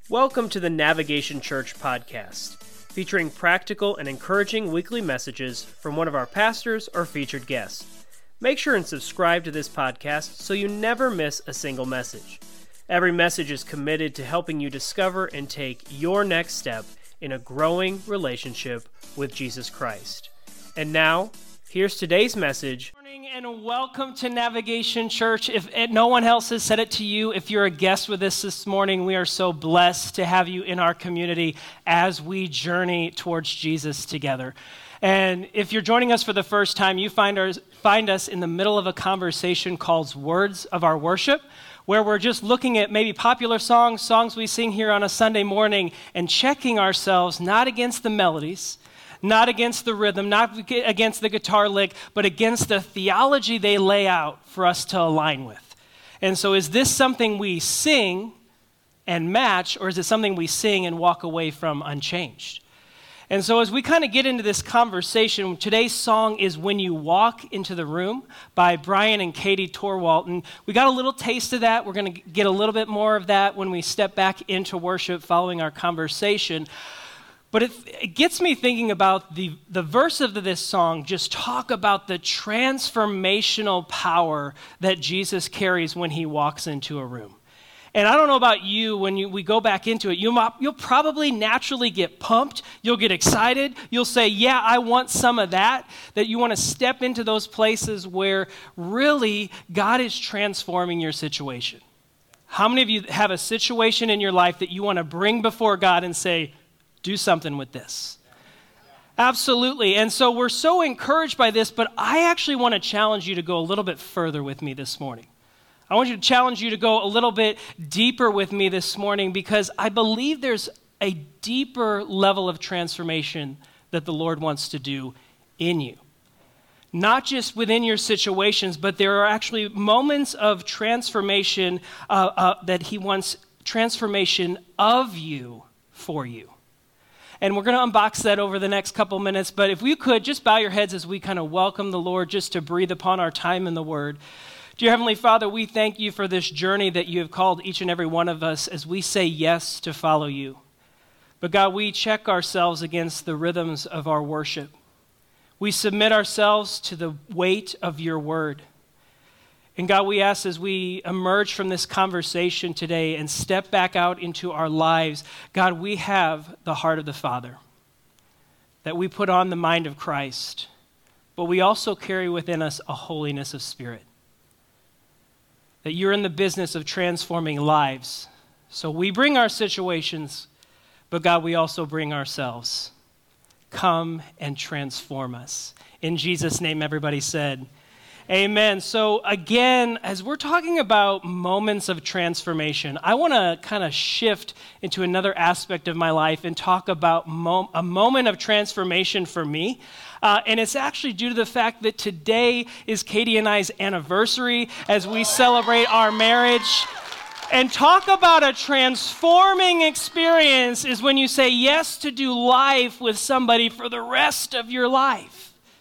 Welcome to the Navigation Church podcast, featuring practical and encouraging weekly messages from one of our pastors or featured guests. Make sure and subscribe to this podcast so you never miss a single message. Every message is committed to helping you discover and take your next step in a growing relationship with Jesus Christ. And now, here's today's message. Good morning and welcome to Navigation Church. If no one else has said it to you, if you're a guest with us this morning, we are so blessed to have you in our community as we journey towards Jesus together. And if you're joining us for the first time, you find us in the middle of a conversation called Words of Our Worship, where we're just looking at maybe popular songs we sing here on a Sunday morning, and checking ourselves not against the melodies, not against the rhythm, not against the guitar lick, but against the theology they lay out for us to align with. And so is this something we sing and match, or is it something we sing and walk away from unchanged? And so as we kind of get into this conversation, today's song is When You Walk Into the Room by Brian and Katie Torwalt. And we got a little taste of that. We're going to get a little bit more of that when we step back into worship following our conversation. But it gets me thinking about the verse of this song. Just talk about the transformational power that Jesus carries when he walks into a room. And I don't know about you, when we go back into it, you'll probably naturally get pumped. You'll get excited. You'll say, yeah, I want some of that. That you want to step into those places where really God is transforming your situation. How many of you have a situation in your life that you want to bring before God and say, do something with this? Absolutely. And so we're so encouraged by this, but I actually want to challenge you to go a little bit further with me this morning. I want to challenge you to go a little bit deeper with me this morning, because I believe there's a deeper level of transformation that the Lord wants to do in you. Not just within your situations, but there are actually moments of transformation that he wants transformation of you for you. And we're going to unbox that over the next couple minutes, but if we could, just bow your heads as we kind of welcome the Lord just to breathe upon our time in the Word. Dear Heavenly Father, we thank you for this journey that you have called each and every one of us as we say yes to follow you. But God, we check ourselves against the rhythms of our worship. We submit ourselves to the weight of your word. And God, we ask as we emerge from this conversation today and step back out into our lives, God, we have the heart of the Father, that we put on the mind of Christ, but we also carry within us a holiness of spirit. That you're in the business of transforming lives. So we bring our situations, but God, we also bring ourselves. Come and transform us. In Jesus' name, everybody said, amen. So again, as we're talking about moments of transformation, I want to kind of shift into another aspect of my life and talk about a moment of transformation for me. And it's actually due to the fact that today is Katie and I's anniversary as we celebrate our marriage. And talk about a transforming experience is when you say yes to do life with somebody for the rest of your life.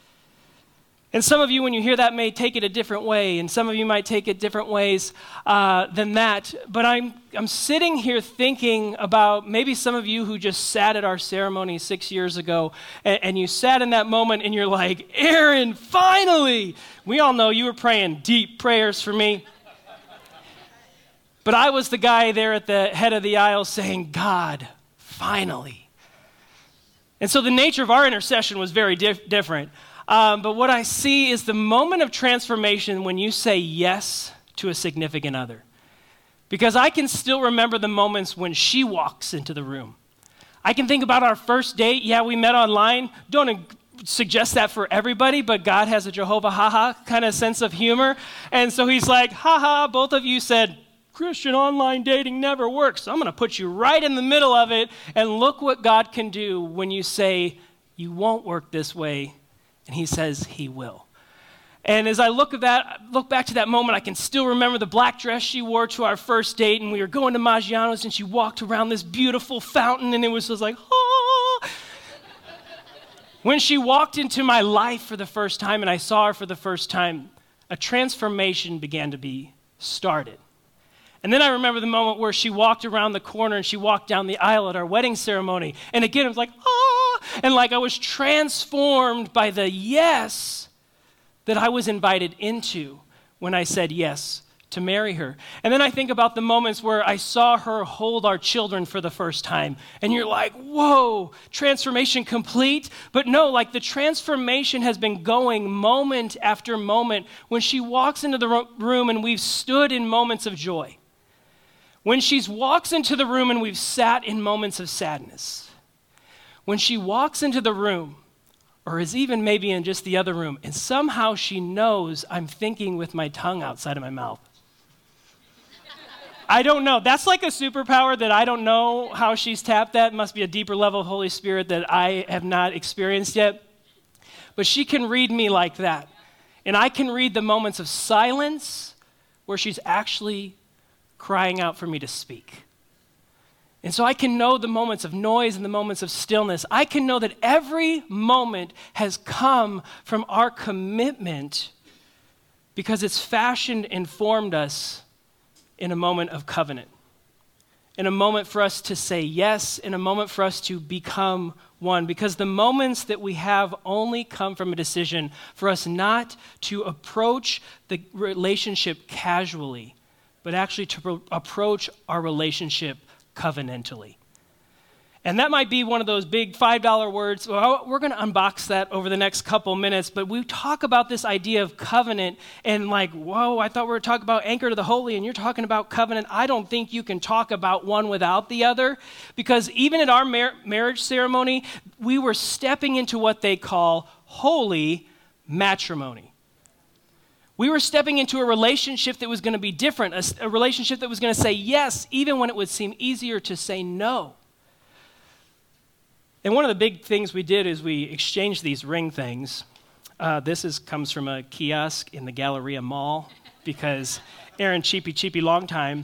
And some of you, when you hear that, may take it a different way, and some of you might take it different ways than that. But I'm sitting here thinking about maybe some of you who just sat at our ceremony 6 years ago, and you sat in that moment, and you're like, Aaron, finally! We all know you were praying deep prayers for me. But I was the guy there at the head of the aisle saying, God, finally. And so the nature of our intercession was very different. But what I see is the moment of transformation when you say yes to a significant other. Because I can still remember the moments when she walks into the room. I can think about our first date. Yeah, we met online. Don't suggest that for everybody, but God has a Jehovah ha-ha kind of sense of humor. And so he's like, ha-ha, both of you said, Christian online dating never works. So I'm going to put you right in the middle of it, and look what God can do when you say, you won't work this way. And he says he will. And as I look back to that moment, I can still remember the black dress she wore to our first date, and we were going to Maggiano's, and she walked around this beautiful fountain, and it was just like, ah. When she walked into my life for the first time, and I saw her for the first time, a transformation began to be started. And then I remember the moment where she walked around the corner and she walked down the aisle at our wedding ceremony. And again, it was like, ah! And like I was transformed by the yes that I was invited into when I said yes to marry her. And then I think about the moments where I saw her hold our children for the first time. And you're like, whoa, transformation complete? But no, like the transformation has been going moment after moment. When she walks into the room and we've stood in moments of joy. When she walks into the room and we've sat in moments of sadness. When she walks into the room, or is even maybe in just the other room, and somehow she knows I'm thinking with my tongue outside of my mouth. I don't know. That's like a superpower that I don't know how she's tapped that. It must be a deeper level of Holy Spirit that I have not experienced yet. But she can read me like that. And I can read the moments of silence where she's actually crying out for me to speak. And so I can know the moments of noise and the moments of stillness. I can know that every moment has come from our commitment because it's fashioned and formed us in a moment of covenant, in a moment for us to say yes, in a moment for us to become one. Because the moments that we have only come from a decision for us not to approach the relationship casually, but actually to approach our relationship covenantally. And that might be one of those big $5 words. Well, we're going to unbox that over the next couple minutes, but we talk about this idea of covenant and like, whoa, I thought we were talking about anchor to the holy and you're talking about covenant. I don't think you can talk about one without the other, because even at our marriage ceremony, we were stepping into what they call holy matrimony. We were stepping into a relationship that was going to be different, a relationship that was going to say yes, even when it would seem easier to say no. And one of the big things we did is we exchanged these ring things. This comes from a kiosk in the Galleria Mall because Aaron, cheapy, long time.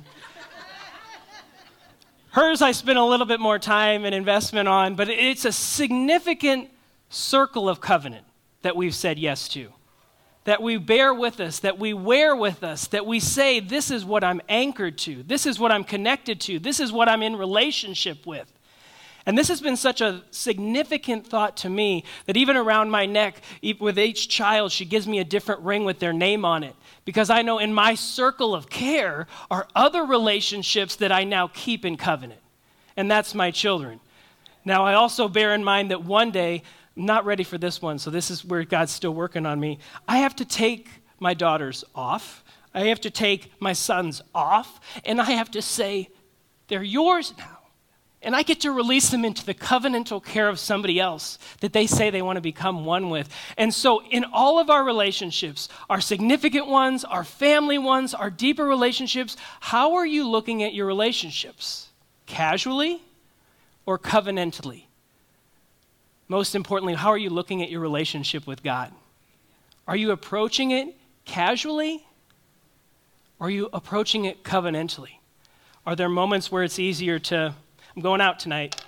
Hers I spent a little bit more time and investment on, but it's a significant circle of covenant that we've said yes to, that we bear with us, that we wear with us, that we say, this is what I'm anchored to, this is what I'm connected to, this is what I'm in relationship with. And this has been such a significant thought to me that even around my neck, with each child, she gives me a different ring with their name on it. Because I know in my circle of care are other relationships that I now keep in covenant. And that's my children. Now, I also bear in mind that one day, I'm not ready for this one, so this is where God's still working on me. I have to take my daughters off. I have to take my sons off. And I have to say, they're yours now. And I get to release them into the covenantal care of somebody else that they say they want to become one with. And so in all of our relationships, our significant ones, our family ones, our deeper relationships, how are you looking at your relationships? Casually or covenantally? Most importantly, how are you looking at your relationship with God? Are you approaching it casually or are you approaching it covenantally? Are there moments where it's easier to, I'm going out tonight,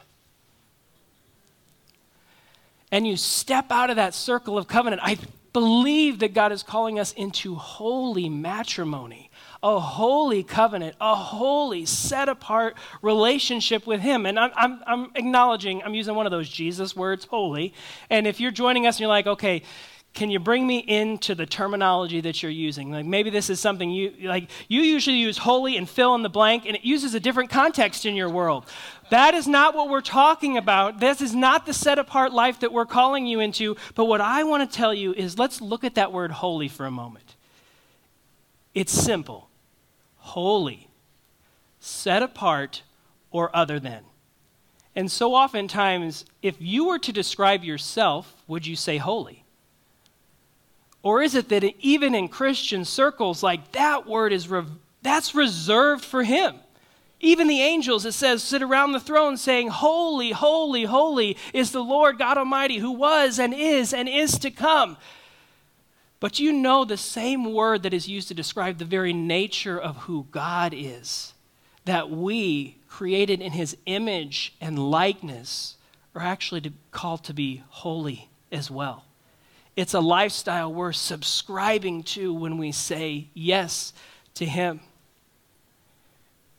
and you step out of that circle of covenant? I believe that God is calling us into holy matrimony, a holy covenant, a holy set-apart relationship with Him. And I'm acknowledging, I'm using one of those Jesus words, holy. And if you're joining us and you're like, okay, can you bring me into the terminology that you're using? Like maybe this is something you usually use holy and fill in the blank, and it uses a different context in your world. That is not what we're talking about. This is not the set-apart life that we're calling you into. But what I want to tell you is let's look at that word holy for a moment. It's simple. Holy, set apart, or other than. And so oftentimes, if you were to describe yourself, would you say holy? Or is it that even in Christian circles, like that word that's reserved for Him? Even the angels, it says, sit around the throne saying, holy, holy, holy is the Lord God Almighty who was and is to come. But you know the same word that is used to describe the very nature of who God is, that we, created in His image and likeness, are actually called to be holy as well. It's a lifestyle we're subscribing to when we say yes to Him.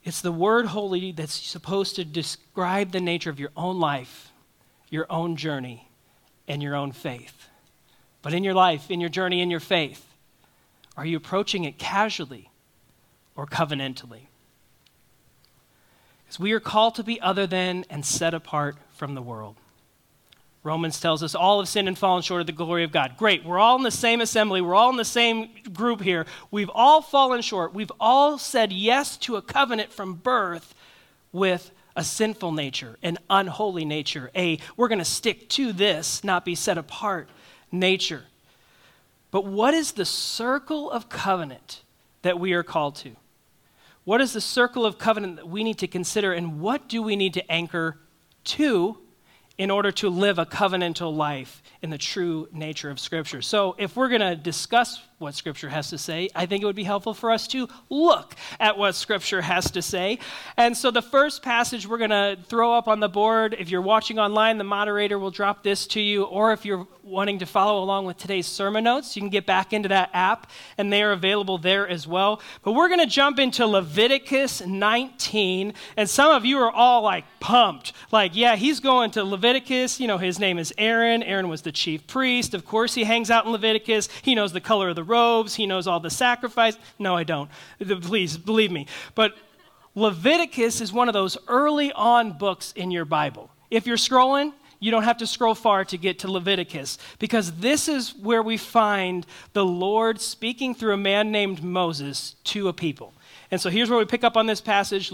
It's the word holy that's supposed to describe the nature of your own life, your own journey, and your own faith. But in your life, in your journey, in your faith, are you approaching it casually or covenantally? Because we are called to be other than and set apart from the world. Romans tells us all have sinned and fallen short of the glory of God. Great, we're all in the same assembly. We're all in the same group here. We've all fallen short. We've all said yes to a covenant from birth with a sinful nature, an unholy nature, we're going to stick to this, not be set apart nature. But what is the circle of covenant that we are called to? What is the circle of covenant that we need to consider, and what do we need to anchor to in order to live a covenantal life in the true nature of Scripture? So if we're going to discuss what Scripture has to say, I think it would be helpful for us to look at what Scripture has to say. And so the first passage we're going to throw up on the board, if you're watching online, the moderator will drop this to you, or if you're wanting to follow along with today's sermon notes, you can get back into that app, and they are available there as well. But we're going to jump into Leviticus 19, and some of you are all like pumped. Like, yeah, he's going to Leviticus. You know, his name is Aaron. Aaron was the chief priest. Of course, he hangs out in Leviticus. He knows the color of the robes. He knows all the sacrifice. No, I don't. Please, believe me. But Leviticus is one of those early on books in your Bible. If you're scrolling, you don't have to scroll far to get to Leviticus, because this is where we find the Lord speaking through a man named Moses to a people. And so here's where we pick up on this passage,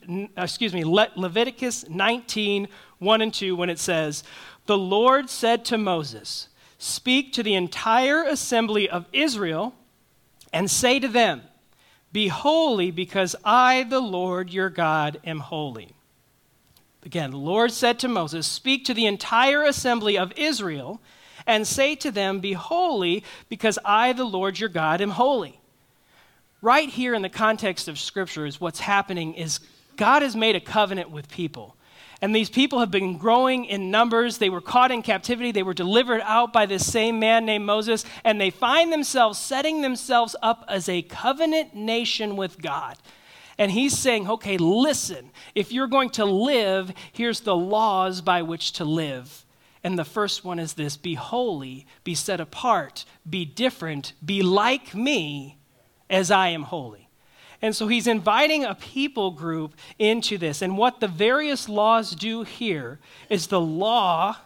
Leviticus 19, 1 and 2, when it says, "The Lord said to Moses, speak to the entire assembly of Israel and say to them, be holy because I, the Lord your God, am holy." Again, the Lord said to Moses, speak to the entire assembly of Israel and say to them, be holy because I, the Lord your God, am holy. Right here in the context of Scripture is what's happening is God has made a covenant with people. And these people have been growing in numbers. They were caught in captivity. They were delivered out by this same man named Moses. And they find themselves setting themselves up as a covenant nation with God. And he's saying, okay, listen, if you're going to live, here's the laws by which to live. And the first one is this: be holy, be set apart, be different, be like me as I am holy. And so he's inviting a people group into this. And what the various laws do here is the law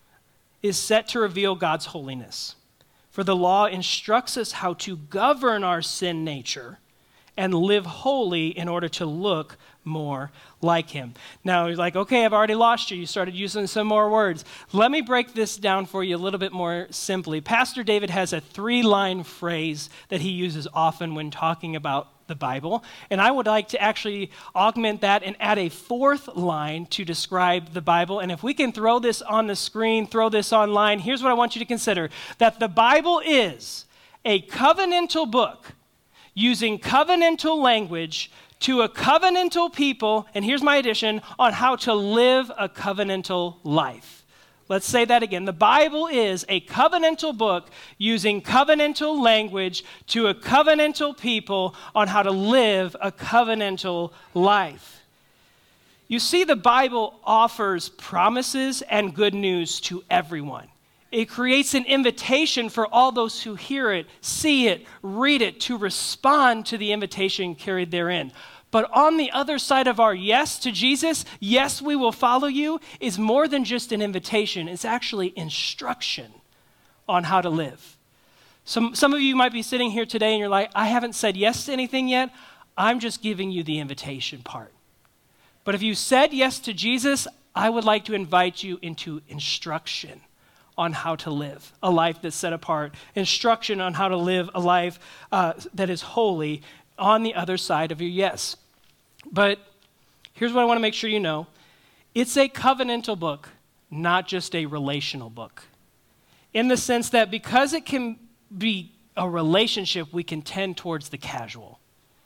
is set to reveal God's holiness. For the law instructs us how to govern our sin nature and live holy in order to look more like him. Now, you're like, okay, I've already lost you. You started using some more words. Let me break this down for you a little bit more simply. Pastor David has a 3-line phrase that he uses often when talking about the Bible, and I would like to actually augment that and add a 4th line to describe the Bible. And if we can throw this on the screen, throw this online, here's what I want you to consider: that the Bible is a covenantal book using covenantal language to a covenantal people, and here's my addition, on how to live a covenantal life. Let's say that again. The Bible is a covenantal book using covenantal language to a covenantal people on how to live a covenantal life. You see, the Bible offers promises and good news to everyone. It creates an invitation for all those who hear it, see it, read it, to respond to the invitation carried therein. But on the other side of our yes to Jesus, yes, we will follow you, is more than just an invitation. It's actually instruction on how to live. Some of you might be sitting here today and you're like, I haven't said yes to anything yet. I'm just giving you the invitation part. But if you said yes to Jesus, I would like to invite you into instruction on how to live a life that's set apart, instruction on how to live a life that is holy on the other side of your yes. But here's what I want to make sure you know. It's a covenantal book, not just a relational book. In the sense that because it can be a relationship, we can tend towards the casual.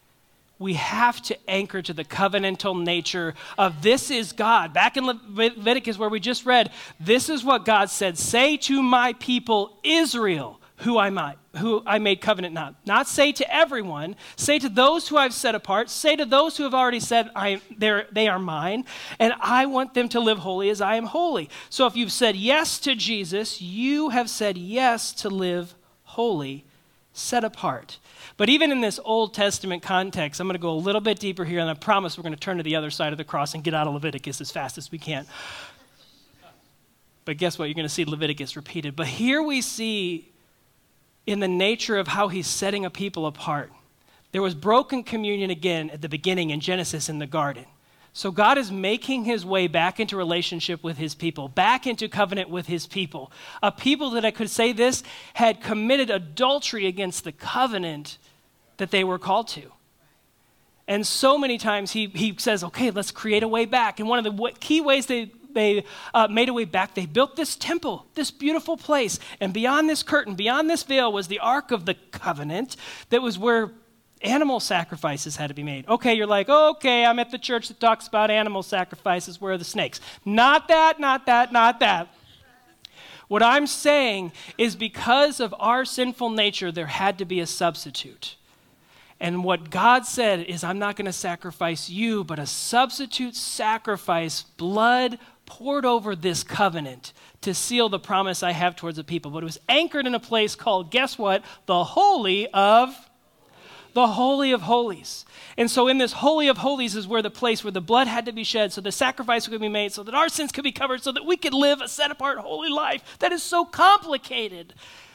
We have to anchor to the covenantal nature of this is God. Back in Leviticus where we just read, this is what God said, say to my people Israel, who I made covenant not. Not say to everyone, say to those who I've set apart, say to those who have already said they are mine, and I want them to live holy as I am holy. So if you've said yes to Jesus, you have said yes to live holy, set apart. But even in this Old Testament context, I'm going to go a little bit deeper here, and I promise we're going to turn to the other side of the cross and get out of Leviticus as fast as we can. But guess what? You're going to see Leviticus repeated. But here we see in the nature of how he's setting a people apart. There was broken communion again at the beginning in Genesis in the garden. So God is making his way back into relationship with his people, back into covenant with his people. A people that I could say this had committed adultery against the covenant that they were called to. And so many times he says, okay, let's create a way back. And one of the key ways they made a way back. They built this temple, this beautiful place. And beyond this curtain, beyond this veil was the Ark of the Covenant that was where animal sacrifices had to be made. Okay, you're like, okay, I'm at the church that talks about animal sacrifices. Where are the snakes? Not that, not that, not that. What I'm saying is because of our sinful nature, there had to be a substitute. And what God said is, I'm not going to sacrifice you, but a substitute sacrifice, blood poured over this covenant to seal the promise I have towards the people. But it was anchored in a place called, guess what? The Holy of Holies. And so in this Holy of Holies is where the place where the blood had to be shed, so the sacrifice could be made, so that our sins could be covered, so that we could live a set-apart holy life that is so complicated.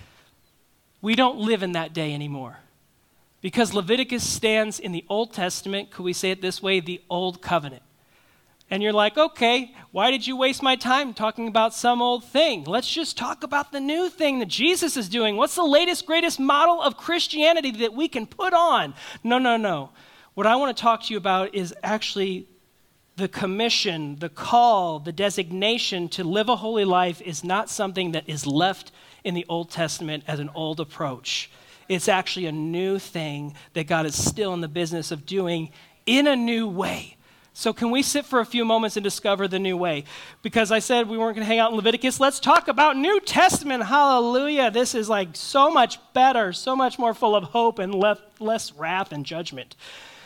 We don't live in that day anymore. Because Leviticus stands in the Old Testament, could we say it this way, the Old Covenant. And you're like, okay, why did you waste my time talking about some old thing? Let's just talk about the new thing that Jesus is doing. What's the latest, greatest model of Christianity that we can put on? No. What I want to talk to you about is actually the commission, the call, the designation to live a holy life is not something that is left in the Old Testament as an old approach. It's actually a new thing that God is still in the business of doing in a new way. So can we sit for a few moments and discover the new way? Because I said we weren't going to hang out in Leviticus. Let's talk about New Testament. Hallelujah. This is like so much better, so much more full of hope and less wrath and judgment.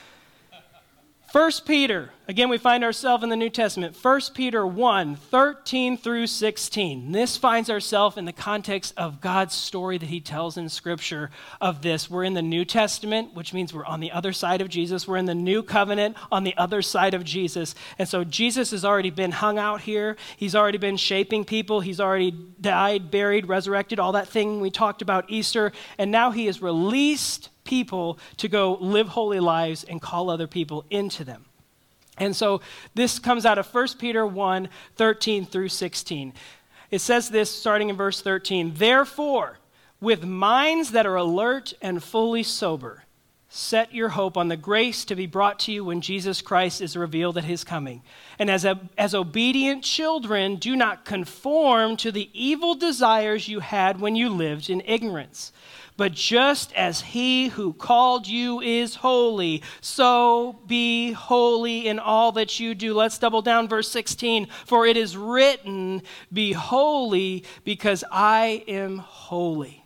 1 Peter, again, we find ourselves in the New Testament. 1 Peter 1, 13 through 16. This finds ourselves in the context of God's story that he tells in Scripture of this. We're in the New Testament, which means we're on the other side of Jesus. We're in the New Covenant on the other side of Jesus. And so Jesus has already been hung out here. He's already been shaping people. He's already died, buried, resurrected, all that thing we talked about Easter. And now he has released people to go live holy lives and call other people into them. And so this comes out of 1 Peter 1, 13 through 16. It says this starting in verse 13, therefore, with minds that are alert and fully sober, set your hope on the grace to be brought to you when Jesus Christ is revealed at his coming. And as obedient children, do not conform to the evil desires you had when you lived in ignorance. But just as he who called you is holy, so be holy in all that you do. Let's double down verse 16. For it is written, be holy because I am holy.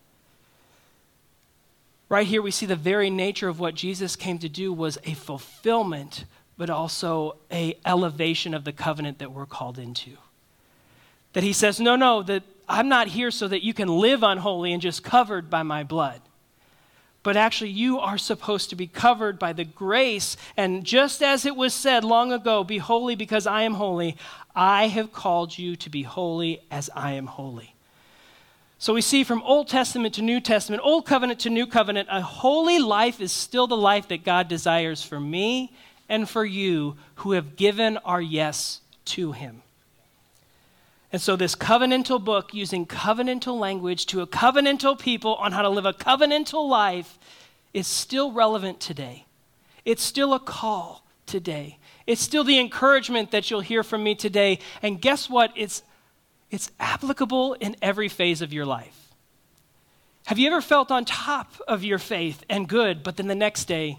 Right here we see the very nature of what Jesus came to do was a fulfillment, but also an elevation of the covenant that we're called into. That he says, no, that I'm not here so that you can live unholy and just covered by my blood. But actually you are supposed to be covered by the grace. And just as it was said long ago, be holy because I am holy, I have called you to be holy as I am holy. So we see from Old Testament to New Testament, Old Covenant to New Covenant, a holy life is still the life that God desires for me and for you who have given our yes to him. And so this covenantal book, using covenantal language to a covenantal people on how to live a covenantal life, is still relevant today. It's still a call today. It's still the encouragement that you'll hear from me today. And guess what? It's applicable in every phase of your life. Have you ever felt on top of your faith and good, but then the next day,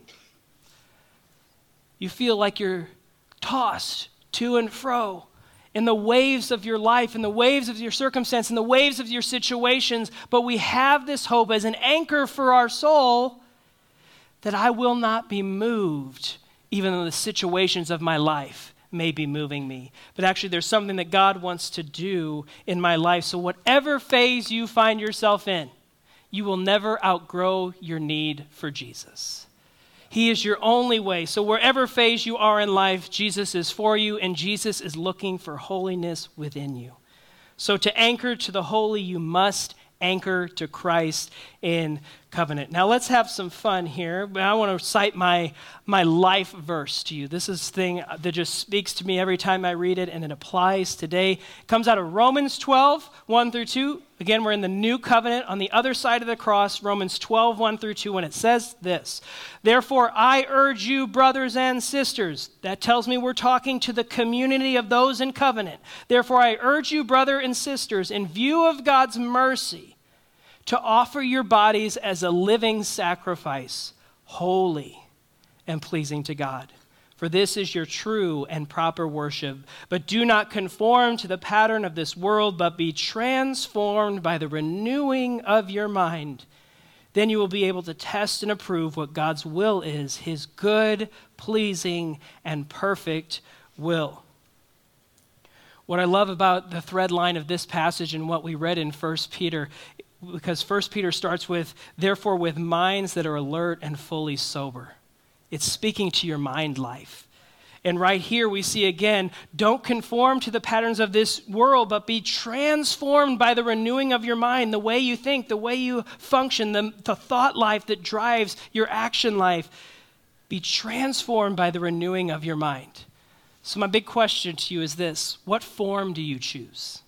you feel like you're tossed to and fro in the waves of your life, in the waves of your circumstance, in the waves of your situations, but we have this hope as an anchor for our soul that I will not be moved, even though the situations of my life may be moving me. But actually, there's something that God wants to do in my life. So whatever phase you find yourself in, you will never outgrow your need for Jesus. He is your only way. So wherever phase you are in life, Jesus is for you, and Jesus is looking for holiness within you. So to anchor to the holy, you must anchor to Christ in covenant. Now let's have some fun here. I want to cite my life verse to you. This is a thing that just speaks to me every time I read it, and it applies today. It comes out of Romans 12, 1 through 2. Again, we're in the new covenant on the other side of the cross, Romans 12, 1 through 2, and it says this: "Therefore, I urge you, brothers and sisters," that tells me we're talking to the community of those in covenant. "Therefore, I urge you, brother and sisters, in view of God's mercy, to offer your bodies as a living sacrifice, holy and pleasing to God. For this is your true and proper worship. But do not conform to the pattern of this world, but be transformed by the renewing of your mind. Then you will be able to test and approve what God's will is, his good, pleasing, and perfect will." What I love about the thread line of this passage and what we read in 1 Peter, because 1 Peter starts with, "Therefore with minds that are alert and fully sober." It's speaking to your mind life. And right here we see again, don't conform to the patterns of this world, but be transformed by the renewing of your mind, the way you think, the way you function, the thought life that drives your action life. Be transformed by the renewing of your mind. So my big question to you is this: what form do you choose?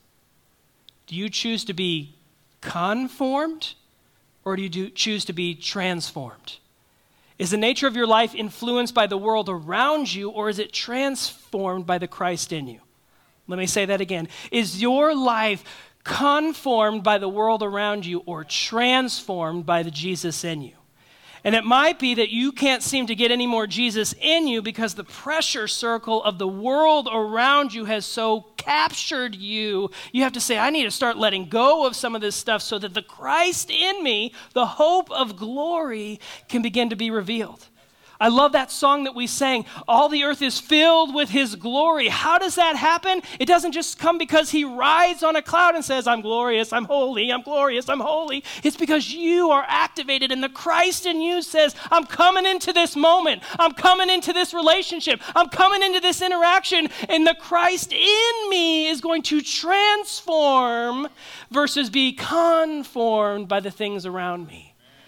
Do you choose to be conformed, or do you choose to be transformed? Is the nature of your life influenced by the world around you, or is it transformed by the Christ in you? Let me say that again. Is your life conformed by the world around you, or transformed by the Jesus in you? And it might be that you can't seem to get any more Jesus in you because the pressure circle of the world around you has so captured you. You have to say, I need to start letting go of some of this stuff so that the Christ in me, the hope of glory, can begin to be revealed. I love that song that we sang, "All the earth is filled with his glory." How does that happen? It doesn't just come because he rides on a cloud and says, "I'm glorious, I'm holy, I'm glorious, I'm holy." It's because you are activated and the Christ in you says, "I'm coming into this moment. I'm coming into this relationship. I'm coming into this interaction, and the Christ in me is going to transform versus be conformed by the things around me."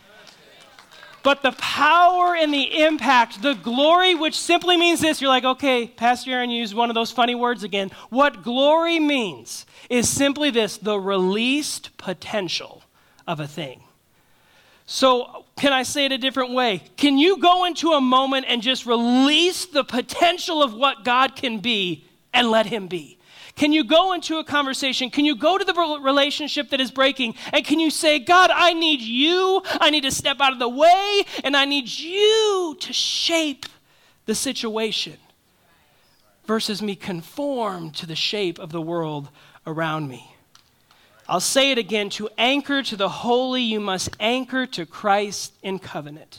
But the power and the impact, the glory, which simply means this. You're like, okay, Pastor Aaron used one of those funny words again. What glory means is simply this: the released potential of a thing. So can I say it a different way? Can you go into a moment and just release the potential of what God can be and let him be? Can you go into a conversation? Can you go to the relationship that is breaking? And can you say, "God, I need you. I need to step out of the way, and I need you to shape the situation," versus me conform to the shape of the world around me. I'll say it again. To anchor to the holy, you must anchor to Christ in covenant.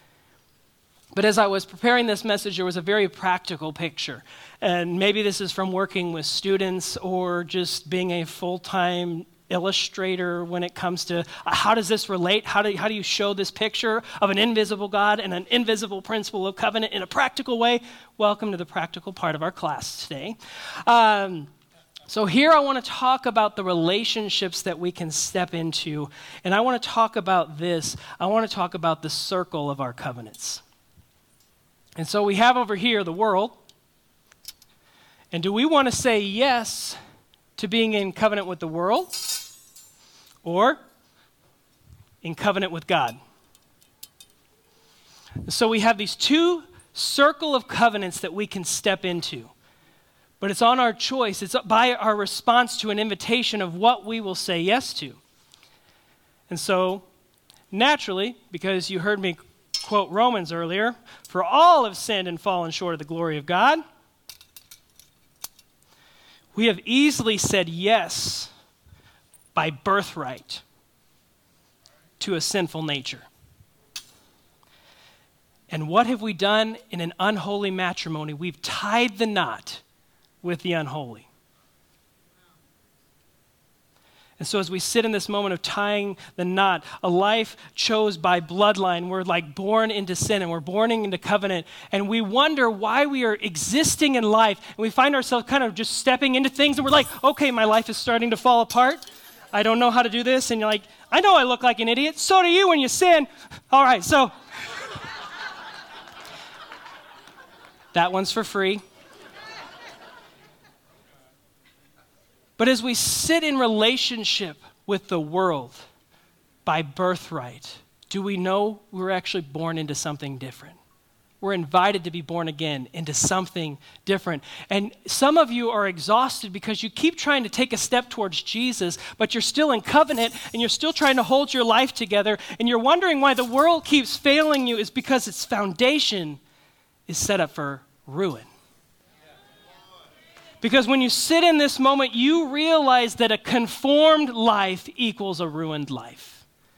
But as I was preparing this message, there was a very practical picture. And maybe this is from working with students or just being a full-time illustrator when it comes to how does this relate? How do you show this picture of an invisible God and an invisible principle of covenant in a practical way? Welcome to the practical part of our class today. So here I want to talk about the relationships that we can step into. And I want to talk about this. I want to talk about the circle of our covenants. And so we have over here the world. And do we want to say yes to being in covenant with the world or in covenant with God? So we have these two circle of covenants that we can step into. But it's on our choice. It's by our response to an invitation of what we will say yes to. And so naturally, because you heard me quote Romans earlier, "For all have sinned and fallen short of the glory of God," We have easily said yes by birthright to a sinful nature. And what have we done in an unholy matrimony? We've tied the knot with the unholy. And so as we sit in this moment of tying the knot, a life chose by bloodline, we're like born into sin and we're born into covenant, and we wonder why we are existing in life, and we find ourselves kind of just stepping into things, and we're like, okay, my life is starting to fall apart. I don't know how to do this. And you're like, I know I look like an idiot. So do you when you sin. All right, so that one's for free. But as we sit in relationship with the world by birthright, do we know we're actually born into something different? We're invited to be born again into something different. And some of you are exhausted because you keep trying to take a step towards Jesus, but you're still in covenant and you're still trying to hold your life together, and you're wondering why the world keeps failing you is because its foundation is set up for ruin. Because when you sit in this moment, you realize that a conformed life equals a ruined life.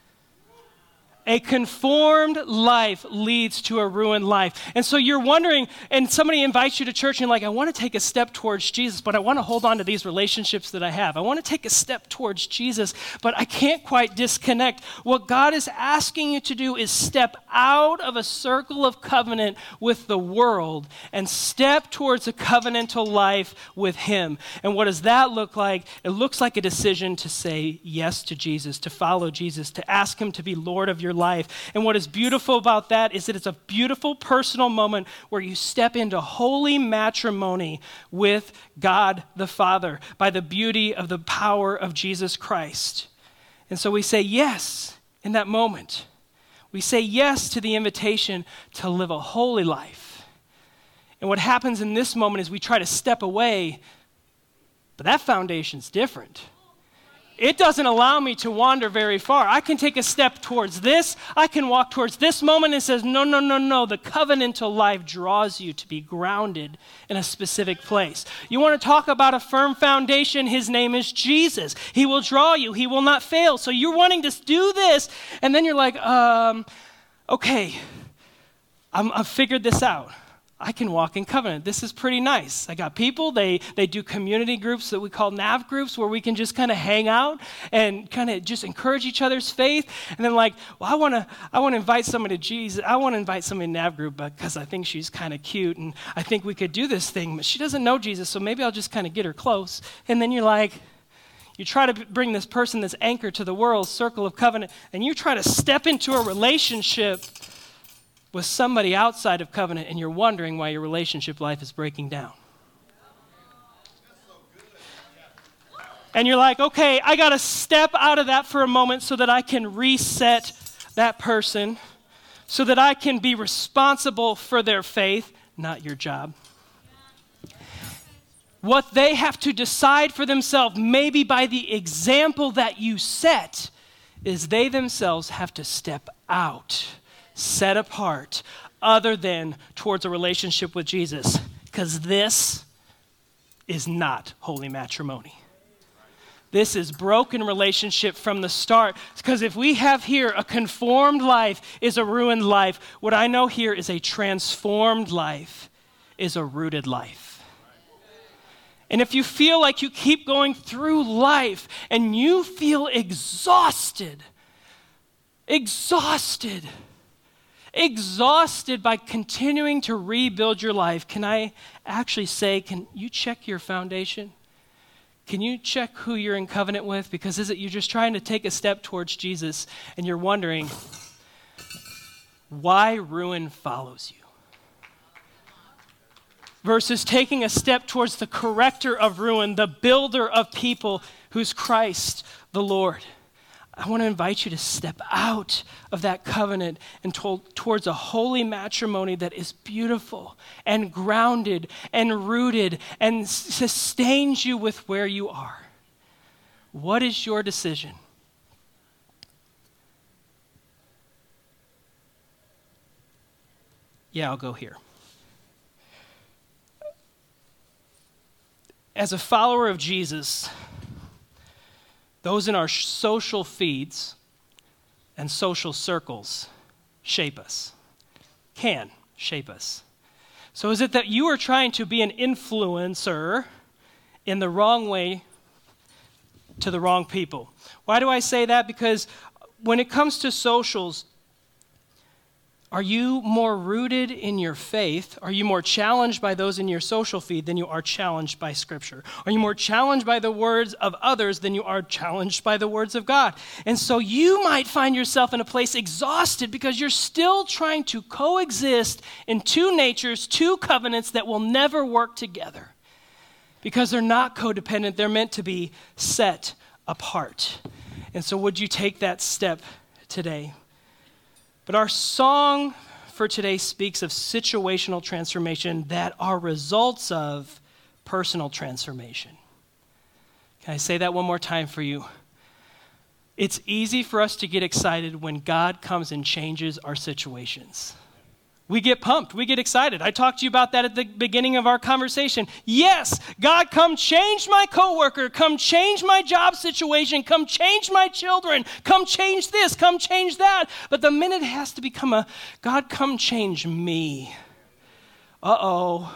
A conformed life leads to a ruined life. And so you're wondering, and somebody invites you to church, and you're like, I want to take a step towards Jesus, but I want to hold on to these relationships that I have. I want to take a step towards Jesus, but I can't quite disconnect. What God is asking you to do is step out of a circle of covenant with the world and step towards a covenantal life with Him. And what does that look like? It looks like a decision to say yes to Jesus, to follow Jesus, to ask Him to be Lord of your life. And what is beautiful about that is that it's a beautiful personal moment where you step into holy matrimony with God the Father by the beauty of the power of Jesus Christ. And so we say yes in that moment. We say yes to the invitation to live a holy life. And what happens in this moment is we try to step away, but that foundation's different. It doesn't allow me to wander very far. I can take a step towards this. I can walk towards this moment and says, no. The covenantal life draws you to be grounded in a specific place. You want to talk about a firm foundation? His name is Jesus. He will draw you. He will not fail. So you're wanting to do this, and then you're like, okay, I've figured this out. I can walk in covenant. This is pretty nice. I got people, they do community groups that we call NAV groups where we can just kind of hang out and kind of just encourage each other's faith. And then like, well, I want to invite somebody to Jesus. I want to invite somebody to NAV group because I think she's kind of cute and I think we could do this thing, but she doesn't know Jesus, so maybe I'll just kind of get her close. And then you're like, you try to bring this person that's anchored to the world, circle of covenant, and you try to step into a relationship with somebody outside of covenant, and you're wondering why your relationship life is breaking down. And you're like, okay, I got to step out of that for a moment so that I can reset that person, so that I can be responsible for their faith, not your job. What they have to decide for themselves, maybe by the example that you set, is they themselves have to step out, set apart, other than towards a relationship with Jesus, because this is not holy matrimony. This is broken relationship from the start, because if we have here a conformed life is a ruined life, what I know here is a transformed life is a rooted life. And if you feel like you keep going through life and you feel exhausted by continuing to rebuild your life, can I actually say, can you check your foundation? Can you check who you're in covenant with? Because is it you're just trying to take a step towards Jesus and you're wondering why ruin follows you? Versus taking a step towards the corrector of ruin, the builder of people, who's Christ the Lord. I want to invite you to step out of that covenant and towards a holy matrimony that is beautiful and grounded and rooted and sustains you with where you are. What is your decision? Yeah, I'll go here. as a follower of Jesus, those in our social feeds and social circles shape us, can shape us. So is it that you are trying to be an influencer in the wrong way to the wrong people? Why do I say that? Because when it comes to socials, are you more rooted in your faith? Are you more challenged by those in your social feed than you are challenged by Scripture? Are you more challenged by the words of others than you are challenged by the words of God? And so you might find yourself in a place exhausted because you're still trying to coexist in two natures, two covenants that will never work together because they're not codependent. They're meant to be set apart. And so would you take that step today? But our song for today speaks of situational transformation that are results of personal transformation. Can I say that one more time for you? It's easy for us to get excited when God comes and changes our situations. We get pumped. We get excited. I talked to you about that at the beginning of our conversation. Yes, God, come change my coworker. Come change my job situation. Come change my children. Come change this. Come change that. But the minute it has to become a, God, come change me. Uh-oh.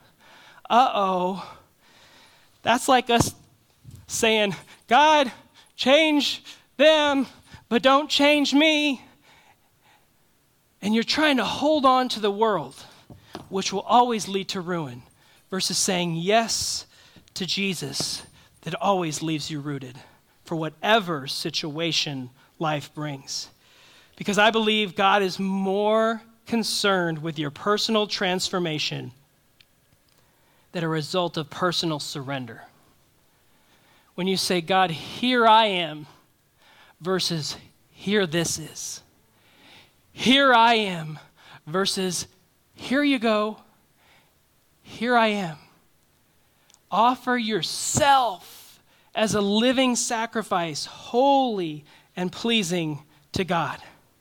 That's like us saying, God, change them, but don't change me. And you're trying to hold on to the world, which will always lead to ruin, versus saying yes to Jesus that always leaves you rooted for whatever situation life brings. Because I believe God is more concerned with your personal transformation than a result of personal surrender. When you say, God, here I am, versus here this is. Here I am versus here you go, here I am. Offer yourself as a living sacrifice, holy and pleasing to God.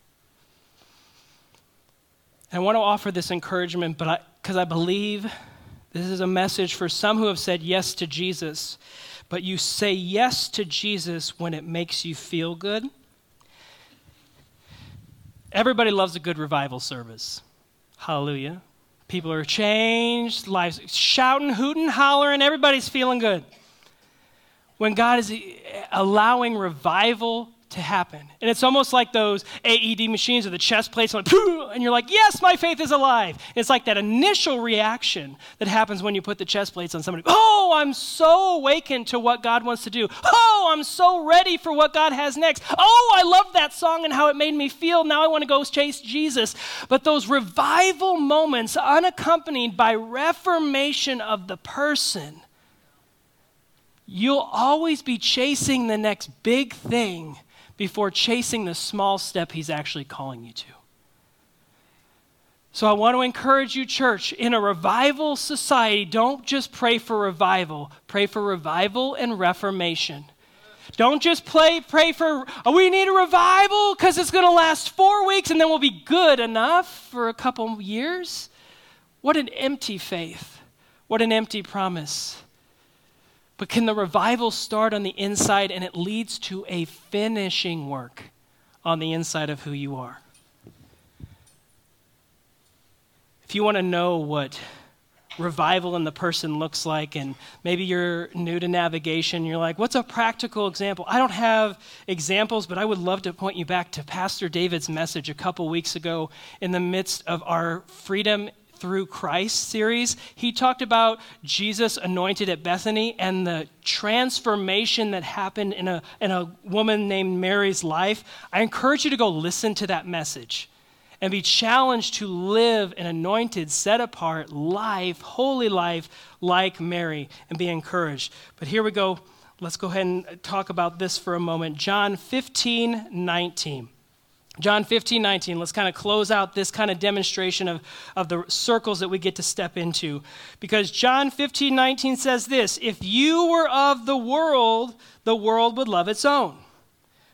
And I want to offer this encouragement, but because I believe this is a message for some who have said yes to Jesus, but you say yes to Jesus when it makes you feel good. Everybody loves a good revival service. Hallelujah. People are changed, lives shouting, hooting, hollering, everybody's feeling good. When God is allowing revival to happen. And it's almost like those AED machines or the chest plates, and you're like, yes, my faith is alive. And it's like that initial reaction that happens when you put the chest plates on somebody. Oh, I'm so awakened to what God wants to do. Oh, I'm so ready for what God has next. Oh, I love that song and how it made me feel. Now I want to go chase Jesus. But those revival moments unaccompanied by reformation of the person, you'll always be chasing the next big thing before chasing the small step he's actually calling you to. So I want to encourage you, church, in a revival society, don't just pray for revival and reformation. Don't just pray for, we need a revival because it's going to last 4 weeks and then we'll be good enough for a couple years. What an empty faith. What an empty promise. But can the revival start on the inside and it leads to a finishing work on the inside of who you are? If you want to know what revival in the person looks like, and maybe you're new to navigation, you're like, what's a practical example? I don't have examples, but I would love to point you back to Pastor David's message a couple weeks ago in the midst of our Freedom Through Christ series. He talked about Jesus anointed at Bethany and the transformation that happened in a woman named Mary's life. I encourage you to go listen to that message and be challenged to live an anointed, set-apart life, holy life like Mary, and be encouraged. But here we go. Let's go ahead and talk about this for a moment. John 15:19. John 15:19, let's kind of close out this kind of demonstration of the circles that we get to step into. Because John 15:19 says this, if you were of the world would love its own.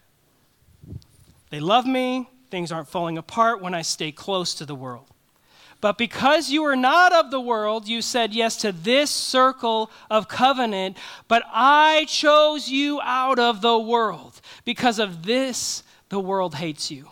They love me, things aren't falling apart when I stay close to the world. But because you are not of the world, you said yes to this circle of covenant, but I chose you out of the world. Because of this, the world hates you.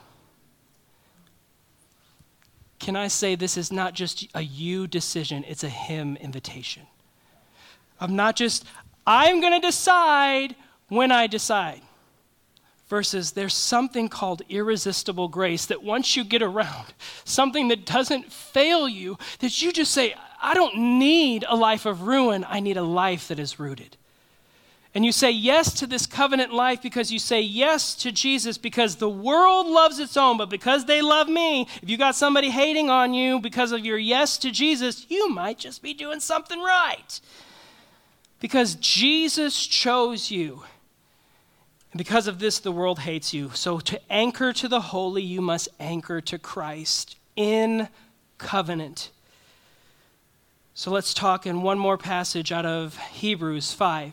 Can I say this is not just a you decision, it's a him invitation. I'm going to decide when I decide. Versus there's something called irresistible grace that once you get around, something that doesn't fail you, that you just say, I don't need a life of ruin, I need a life that is rooted. And you say yes to this covenant life because you say yes to Jesus because the world loves its own, but because they love me, if you got somebody hating on you because of your yes to Jesus, you might just be doing something right. Because Jesus chose you. And because of this, the world hates you. So to anchor to the holy, you must anchor to Christ in covenant. So let's talk in one more passage out of Hebrews 10,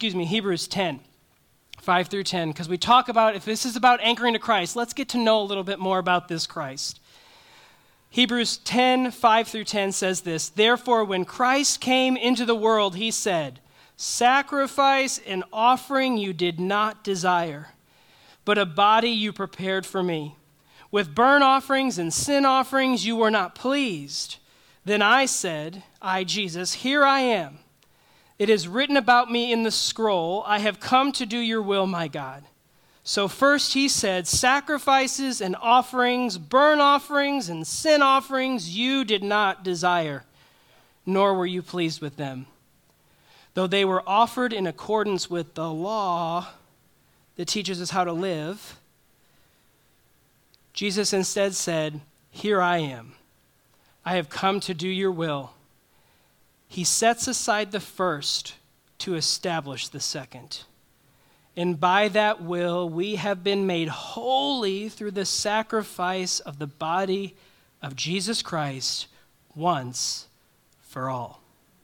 5 through 10, because we talk about, if this is about anchoring to Christ, let's get to know a little bit more about this Christ. Hebrews 10, 5 through 10 says this, "Therefore, when Christ came into the world, he said, 'Sacrifice and offering you did not desire, but a body you prepared for me. With burnt offerings and sin offerings you were not pleased. Then I said, I, Jesus, here I am. It is written about me in the scroll, I have come to do your will, my God.' So first he said, 'Sacrifices and offerings, burnt offerings and sin offerings you did not desire, nor were you pleased with them. Though they were offered in accordance with the law that teaches us how to live, Jesus instead said, here I am. I have come to do your will.' He sets aside the first to establish the second. And by that will, we have been made holy through the sacrifice of the body of Jesus Christ once for all."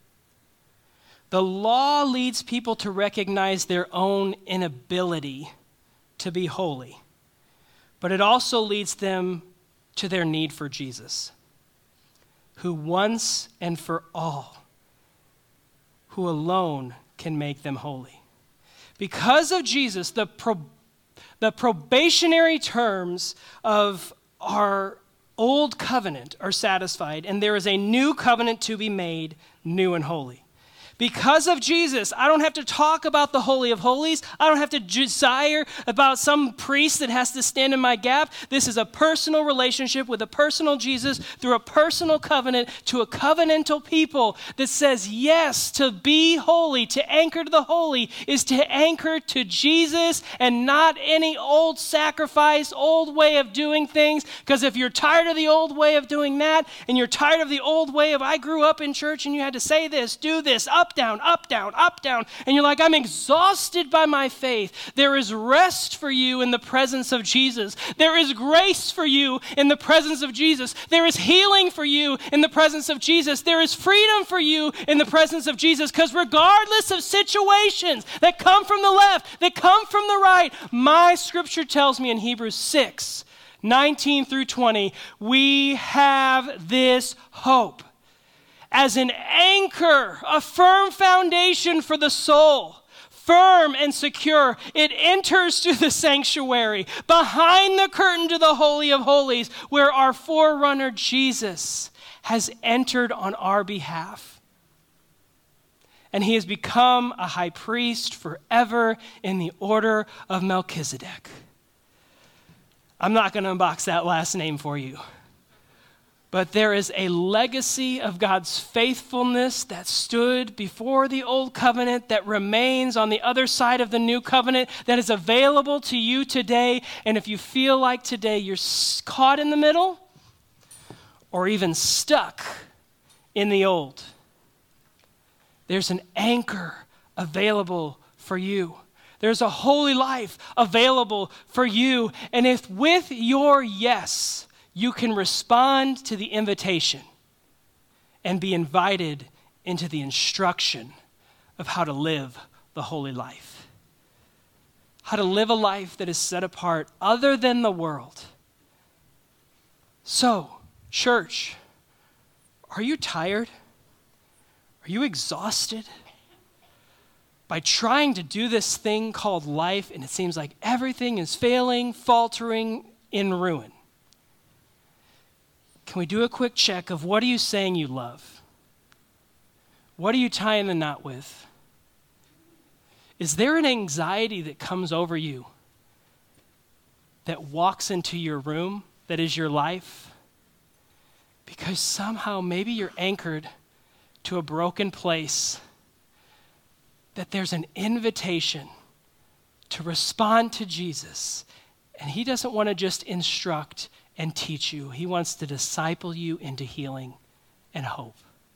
The law leads people to recognize their own inability to be holy, but it also leads them to their need for Jesus, who once and for all, who alone can make them holy. Because of Jesus, the probationary terms of our old covenant are satisfied, and there is a new covenant to be made, new and holy. Because of Jesus, I don't have to talk about the Holy of Holies. I don't have to desire about some priest that has to stand in my gap. This is a personal relationship with a personal Jesus through a personal covenant to a covenantal people that says yes, to be holy, to anchor to the holy is to anchor to Jesus and not any old sacrifice, old way of doing things. Because if you're tired of the old way of doing that and you're tired of the old way of I grew up in church and you had to say this, do this, up, down, up, down, up, down. And you're like, I'm exhausted by my faith. There is rest for you in the presence of Jesus. There is grace for you in the presence of Jesus. There is healing for you in the presence of Jesus. There is freedom for you in the presence of Jesus. Because regardless of situations that come from the left, that come from the right, my scripture tells me in Hebrews 6, 19 through 20, we have this hope as an anchor, a firm foundation for the soul, firm and secure. It enters to the sanctuary, behind the curtain to the Holy of Holies, where our forerunner Jesus has entered on our behalf. And he has become a high priest forever in the order of Melchizedek. I'm not going to unbox that last name for you. But there is a legacy of God's faithfulness that stood before the old covenant, that remains on the other side of the new covenant, that is available to you today. And if you feel like today you're caught in the middle or even stuck in the old, there's an anchor available for you. There's a holy life available for you. And if with your yes, you can respond to the invitation and be invited into the instruction of how to live the holy life. How to live a life that is set apart other than the world. So, church, Are you tired? Are you exhausted by trying to do this thing called life, and it seems like everything is failing, faltering, in ruin? Can we do a quick check of what are you saying you love? What are you tying the knot with? Is there an anxiety that comes over you that walks into your room that is your life? Because somehow maybe you're anchored to a broken place, that there's an invitation to respond to Jesus. And he doesn't want to just instruct and teach you. He wants to disciple you into healing and hope.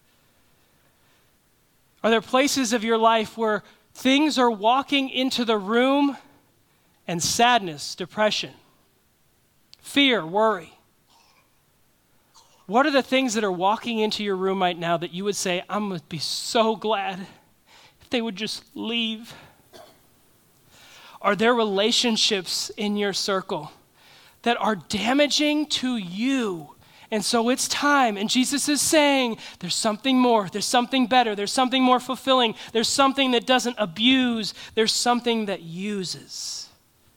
Are there places of your life where things are walking into the room and sadness, depression, fear, worry? What are the things that are walking into your room right now that you would say, I'm going to be so glad if they would just leave? Are there relationships in your circle that are damaging to you? And so it's time, and Jesus is saying, there's something more, there's something better, there's something more fulfilling, there's something that doesn't abuse, there's something that uses.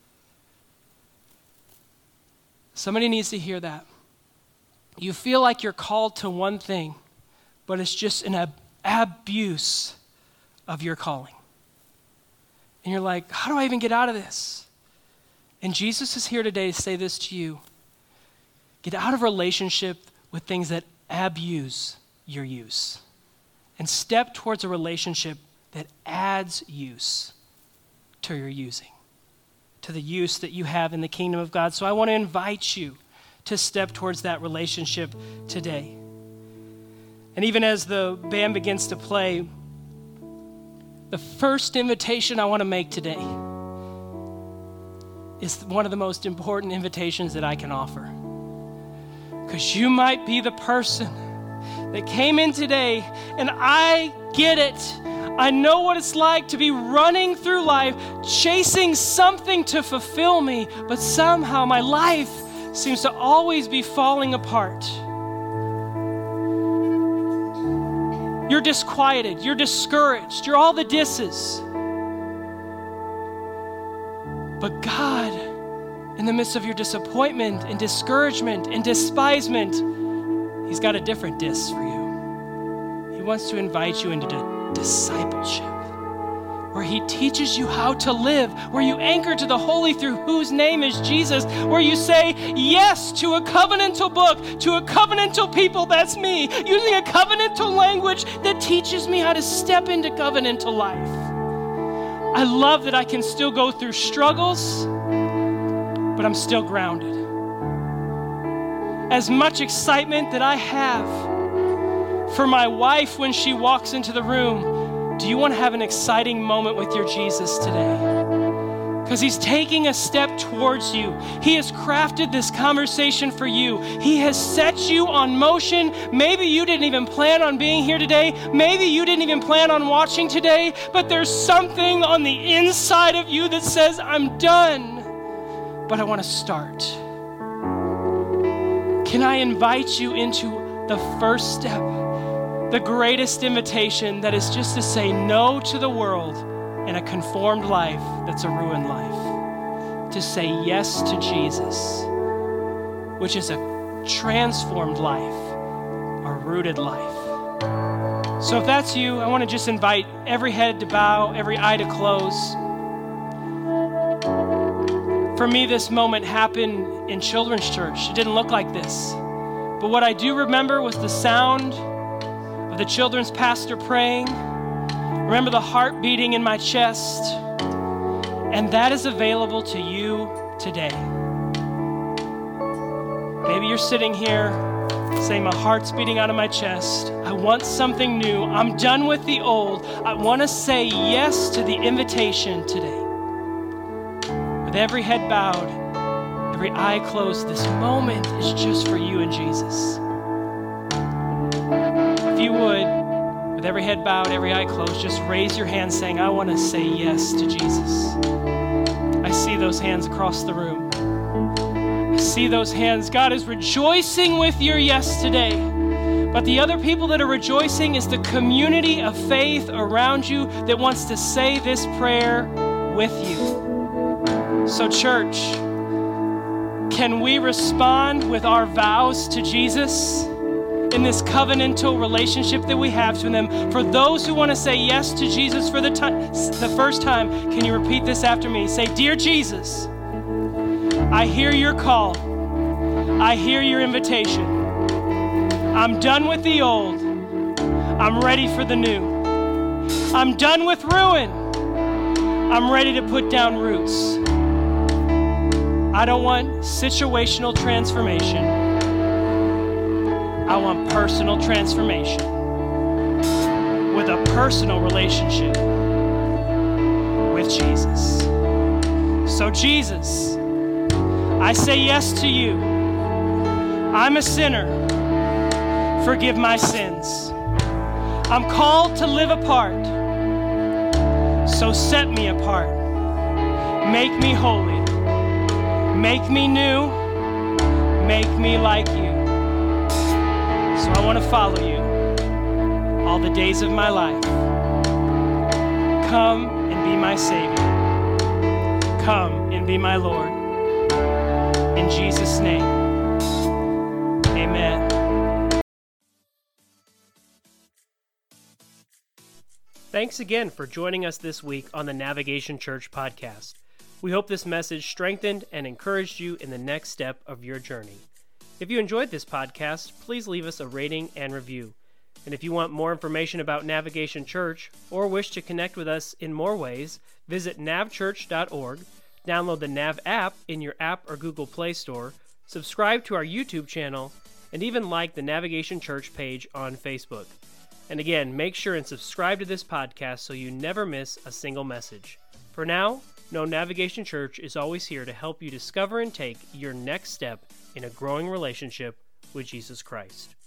Somebody needs to hear that. You feel like you're called to one thing, but it's just an abuse of your calling. And you're like, how do I even get out of this? And Jesus is here today to say this to you. Get out of relationship with things that abuse your use, and step towards a relationship that adds use to your using, to the use that you have in the kingdom of God. So I want to invite you to step towards that relationship today. And even as the band begins to play, the first invitation I want to make today is one of the most important invitations that I can offer. Because you might be the person that came in today, and I get it. I know what it's like to be running through life, chasing something to fulfill me, but somehow my life seems to always be falling apart. You're disquieted, you're discouraged, you're all the disses. But God, in the midst of your disappointment and discouragement and despisement, he's got a different diss for you. He wants to invite you into discipleship, where he teaches you how to live, where you anchor to the holy through whose name is Jesus, where you say yes to a covenantal book, to a covenantal people, that's me, using a covenantal language that teaches me how to step into covenantal life. I love that I can still go through struggles, but I'm still grounded. As much excitement that I have for my wife when she walks into the room, do you want to have an exciting moment with your Jesus today? Because he's taking a step towards you. He has crafted this conversation for you. He has set you on motion. Maybe you didn't even plan on being here today. Maybe you didn't even plan on watching today, but there's something on the inside of you that says, I'm done, but I want to start. Can I invite you into the first step, the greatest invitation, that is just to say no to the world and a conformed life that's a ruined life, to say yes to Jesus, which is a transformed life, a rooted life. So if that's you, I want to just invite every head to bow, every eye to close. For me, this moment happened in children's church. It didn't look like this. But what I do remember was the sound of the children's pastor praying. Remember the heart beating in my chest. And that is available to you today. Maybe you're sitting here saying, my heart's beating out of my chest. I want something new. I'm done with the old. I want to say yes to the invitation today. With every head bowed, every eye closed, this moment is just for you and Jesus. If you would, with every head bowed, every eye closed, just raise your hand saying, I want to say yes to Jesus. I see those hands across the room. I see those hands. God is rejoicing with your yes today. But the other people that are rejoicing is the community of faith around you that wants to say this prayer with you. So church, can we respond with our vows to Jesus in this covenantal relationship that we have to Him? For those who want to say yes to Jesus for the first time, can you repeat this after me? Say, "Dear Jesus, I hear your call. I hear your invitation. I'm done with the old. I'm ready for the new. I'm done with ruin. I'm ready to put down roots. I don't want situational transformation. I want personal transformation with a personal relationship with Jesus." So Jesus, I say yes to you. I'm a sinner. Forgive my sins. I'm called to live apart. So set me apart. Make me holy. Make me new. Make me like you. So I want to follow you all the days of my life. Come and be my Savior. Come and be my Lord. In Jesus' name, amen. Thanks again for joining us this week on the Navigation Church podcast. We hope this message strengthened and encouraged you in the next step of your journey. If you enjoyed this podcast, please leave us a rating and review. And if you want more information about Navigation Church or wish to connect with us in more ways, visit navchurch.org, download the Nav app in your app or Google Play Store, subscribe to our YouTube channel, and even like the Navigation Church page on Facebook. And again, make sure and subscribe to this podcast so you never miss a single message. For now, know Navigation Church is always here to help you discover and take your next step in a growing relationship with Jesus Christ.